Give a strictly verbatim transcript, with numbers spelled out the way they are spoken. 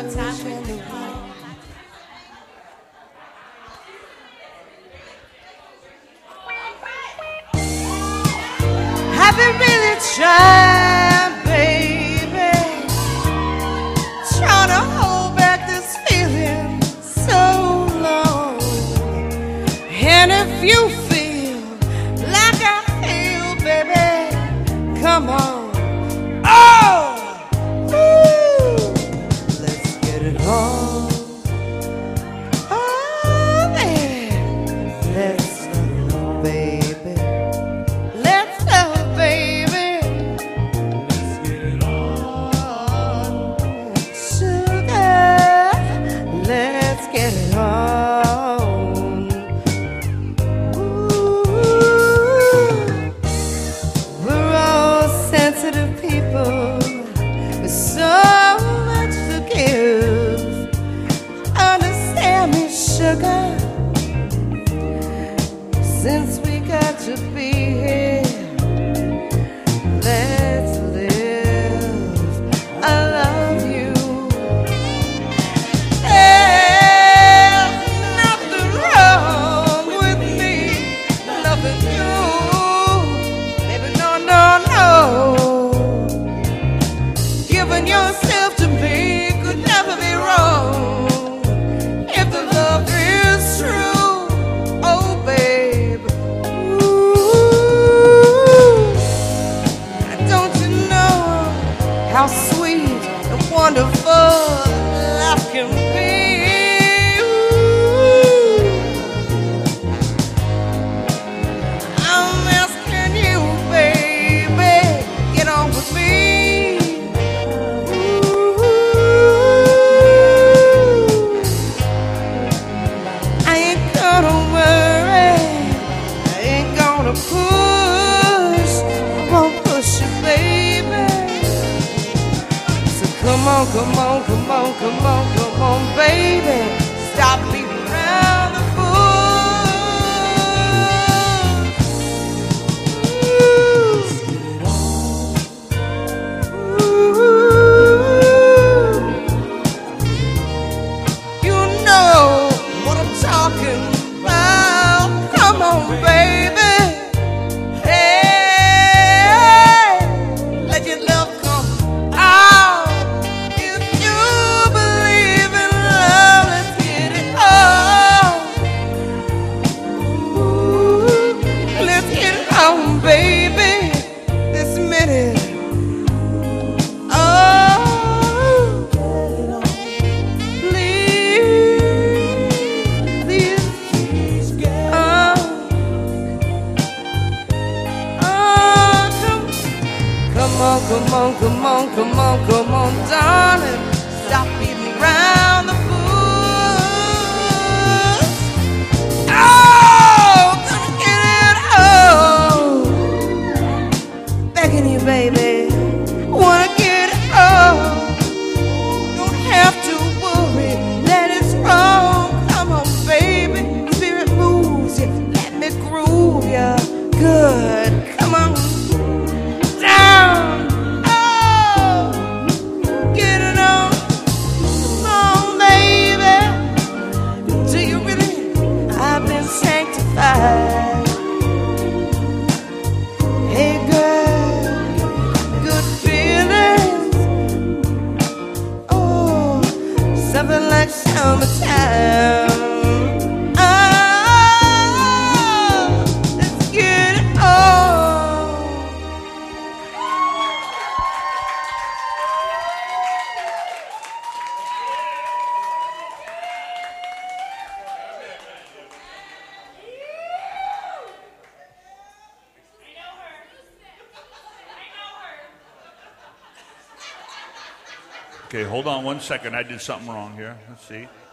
Have you really tried, baby? Trying to hold back this feeling so long. And if you feel like I feel, baby, come on. Oh! Ooh. Let's get it on. Oh, man. Let's go, baby. Get it on. Ooh, we're all sensitive people with so much to give. Understand me, sugar, since we got to be here. Let's live. I love you. Giving yourself to me could never be wrong. If the love is true, oh babe. Ooh, don't you know how sweet and wonderful life can be? I'm asking you, baby, get on with me. Come on, come on, come on, come on, come on, baby. Stop beating around the bush. Ooh, you know what I'm talking about. Come on, baby. Baby, this minute. Oh, please, please, oh, oh, come, come on, come on, come on, come on, come on, darling. Stop beating around the bush. Oh, come get it, oh. Begging you, baby, wanna get it on. Don't have to worry that it's wrong. Come on, baby, spirit moves you. Let me groove ya good. Come on, down. Oh, get it on. Come on, baby. Do you really? I've been sanctified. Hey, girl. Something like summertime. Oh, let's get it on. Okay, hold on one second. I did something wrong here. Let's see.